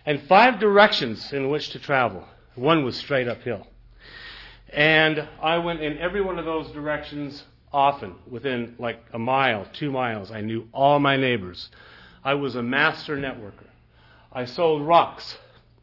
and 5 directions in which to travel. One was straight uphill. And I went in every one of those directions often, within like a mile, 2 miles. I knew all my neighbors. I was a master networker. I sold rocks.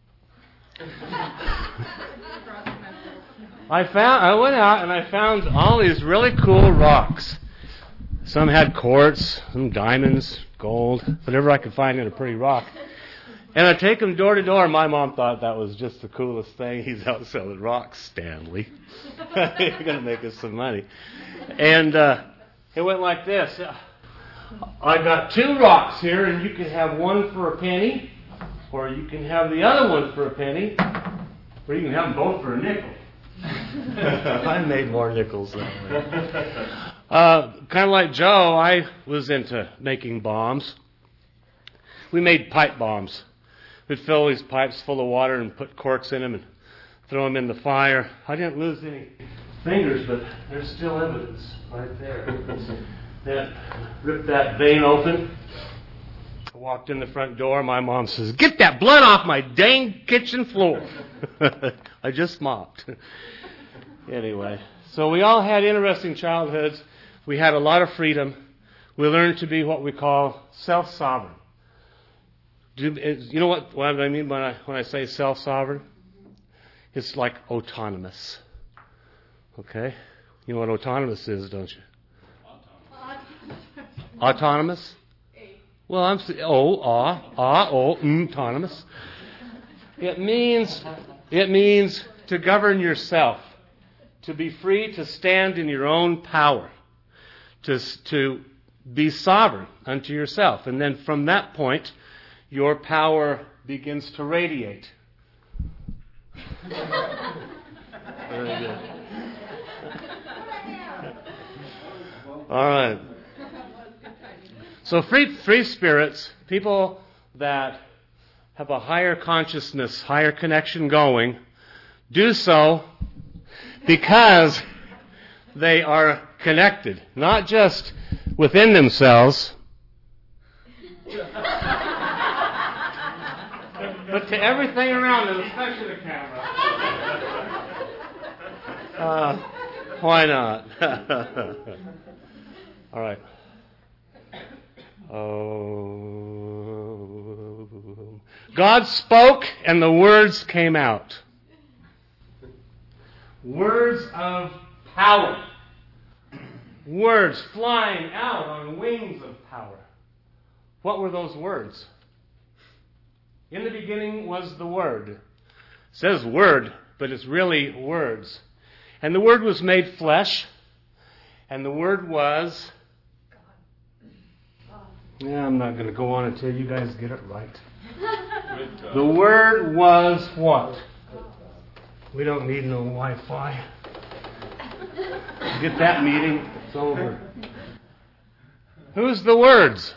I went out and I found all these really cool rocks. Some had quartz, some diamonds, gold, whatever I could find in a pretty rock. And I'd take them door to door. My mom thought that was just the coolest thing. He's out selling rocks, Stanley. You're going to make us some money. And it went like this. I got 2 rocks here, and you can have one for a penny, or you can have the other one for a penny, or you can have them both for a nickel. I made more nickels that way. Kind of like Joe, I was into making bombs. We made pipe bombs. We'd fill these pipes full of water and put corks in them and throw them in the fire. I didn't lose any fingers, but there's still evidence right there. That ripped that vein open. I walked in the front door. My mom says, "Get that blood off my dang kitchen floor." I just mopped. Anyway, so we all had interesting childhoods. We had a lot of freedom. We learned to be what we call self-sovereign. You know what I mean when I say self-sovereign? It's like autonomous. Okay? You know what autonomous is, don't you? Autonomous? Well, I'm saying autonomous. It means to govern yourself, to be free to stand in your own power, to be sovereign unto yourself, and then from that point, your power begins to radiate. Very good. All right. So free spirits, people that have a higher consciousness, higher connection going, do so because they are connected, not just within themselves, but to everything around them, especially the camera. Why not? All right. Oh. God spoke and the words came out. Words of power. Words flying out on wings of power. What were those words? In the beginning was the Word. It says Word, but it's really words. And the Word was made flesh, and the Word was... Yeah, I'm not going to go on until you guys get it right. The Word was what? We don't need no Wi-Fi. Get that meeting, it's over. Who's the words?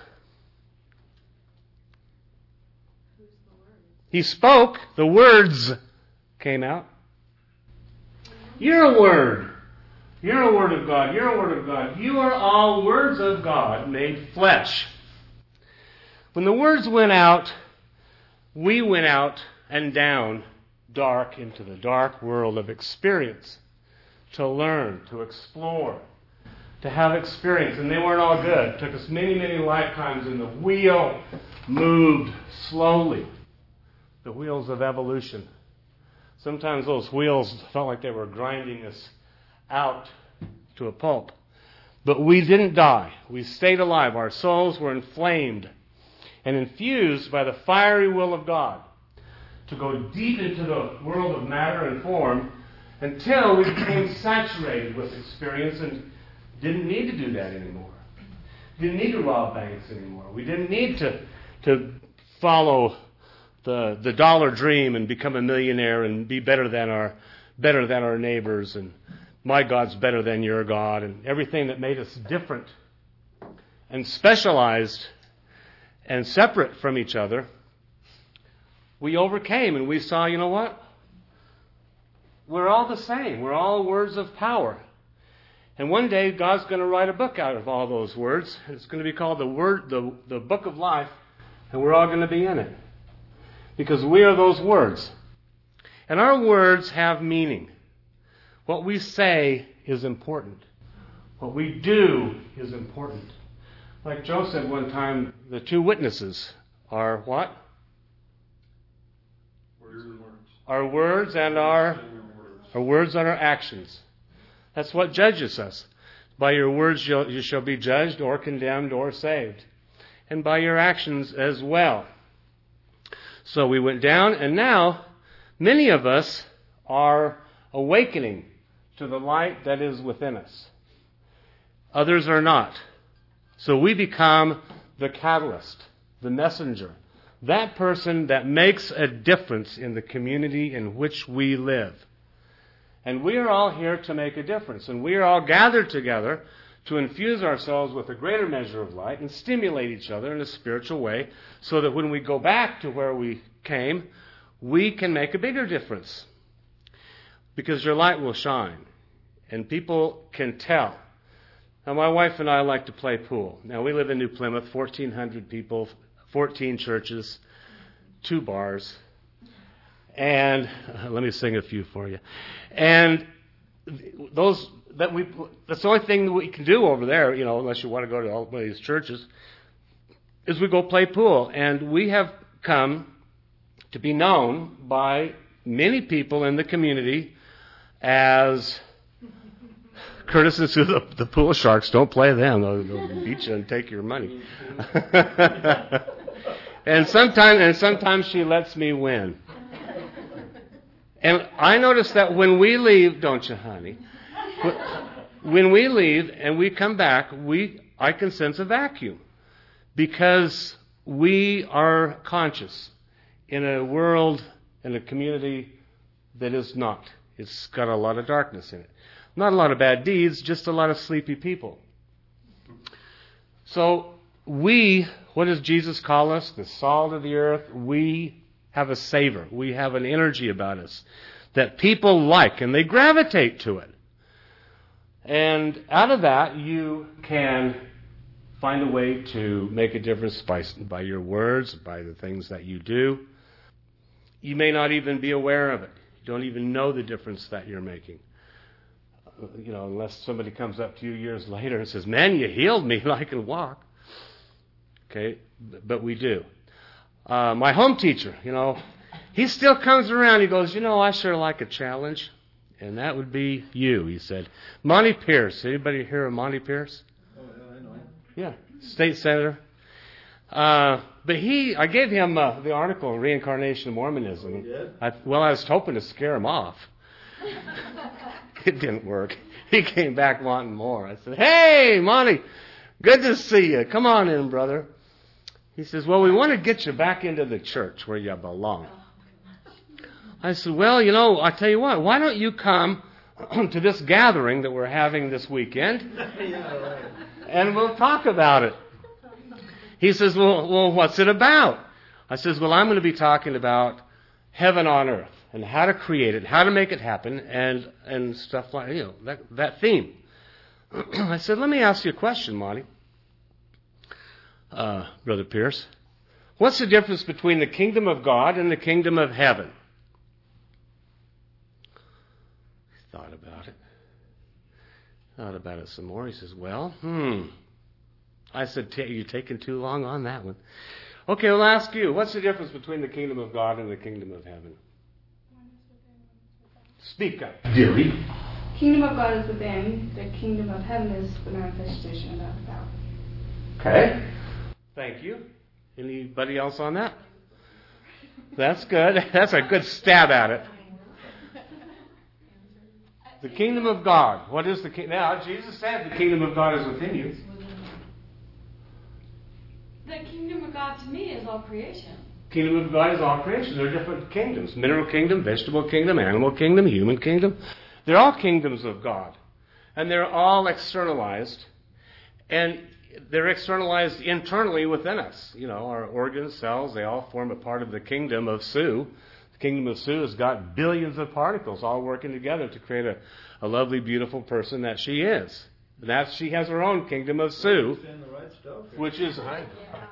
He spoke, the words came out. You're a word. You're a word of God. You're a word of God. You are all words of God made flesh. When the words went out, we went out and down dark into the dark world of experience. To learn, to explore, to have experience. And they weren't all good. It took us many, many lifetimes, and the wheel moved slowly. The wheels of evolution. Sometimes those wheels felt like they were grinding us out to a pulp. But we didn't die. We stayed alive. Our souls were inflamed and infused by the fiery will of God to go deep into the world of matter and form until we became saturated with experience and didn't need to do that anymore. Didn't need to rob banks anymore. We didn't need to follow the dollar dream and become a millionaire and be better than our neighbors, and my God's better than your God, and everything that made us different and specialized and separate from each other. We overcame, and we saw, you know what? We're all the same. We're all words of power. And one day God's going to write a book out of all those words. It's going to be called the Book of Life, and we're all going to be in it. Because we are those words. And our words have meaning. What we say is important. What we do is important. Like Joe said one time, the two witnesses are what? Our words and our words and our actions. That's what judges us. By your words you shall be judged or condemned or saved. And by your actions as well. So we went down, and now many of us are awakening to the light that is within us. Others are not. So we become the catalyst, the messenger, that person that makes a difference in the community in which we live. And we are all here to make a difference. And we are all gathered together to infuse ourselves with a greater measure of light and stimulate each other in a spiritual way so that when we go back to where we came, we can make a bigger difference. Because your light will shine. And people can tell. Now, my wife and I like to play pool. Now, we live in New Plymouth, 1,400 people, 14 churches, 2 bars. And let me sing a few for you. And that's the only thing that we can do over there, unless you want to go to all one of these churches, is we go play pool. And we have come to be known by many people in the community as Curtis and Sue, the pool sharks. Don't play them. They'll beat you and take your money. and sometimes she lets me win. And I notice that when we leave, don't you, honey? When we leave and we come back, I can sense a vacuum. Because we are conscious in a world, in a community that is not. It's got a lot of darkness in it. Not a lot of bad deeds, just a lot of sleepy people. So what does Jesus call us? The salt of the earth. We have a savor. We have an energy about us that people like, and they gravitate to it. And out of that, you can find a way to make a difference by your words, by the things that you do. You may not even be aware of it. You don't even know the difference that you're making. Unless somebody comes up to you years later and says, "Man, you healed me, and I can walk." Okay, but we do. My home teacher, he still comes around. He goes, I sure like a challenge. And that would be you, he said. Monty Pierce. Anybody hear of Monty Pierce? Oh, yeah, I know him. Yeah, state senator. But I gave him the article, Reincarnation of Mormonism. Oh, you did? I was hoping to scare him off. It didn't work. He came back wanting more. I said, "Hey, Monty, good to see you. Come on in, brother." He says, "Well, we want to get you back into the church where you belong." I said, "Well, I tell you what, why don't you come to this gathering that we're having this weekend, Yeah, right. and we'll talk about it." He says, well, what's it about? I says, "Well, I'm going to be talking about heaven on earth and how to create it, how to make it happen, and stuff like that theme." I said, "Let me ask you a question, Monty, Brother Pierce. What's the difference between the kingdom of God and the kingdom of heaven?" He thought about it some more. He says, "Well, I said, "You're taking too long on that one." "Okay, I'll ask you. What's the difference between the kingdom of God and the kingdom of heaven?" Speak up, dearie. Kingdom of God is within. The kingdom of heaven is the manifestation of without. Okay. Thank you. Anybody else on that? That's good. That's a good stab at it. The kingdom of God. What is the kingdom? Now, Jesus said the kingdom of God is within you. The kingdom of God to me is all creation. Kingdom of God is all creation. There are different kingdoms. Mineral kingdom, vegetable kingdom, animal kingdom, human kingdom. They're all kingdoms of God. And they're all externalized. And they're externalized internally within us. Our organs, cells, they all form a part of the kingdom of Sue. The kingdom of Sue has got billions of particles all working together to create a lovely, beautiful person that she is. And she has her own kingdom of Sue, Saying the right stuff here. which is...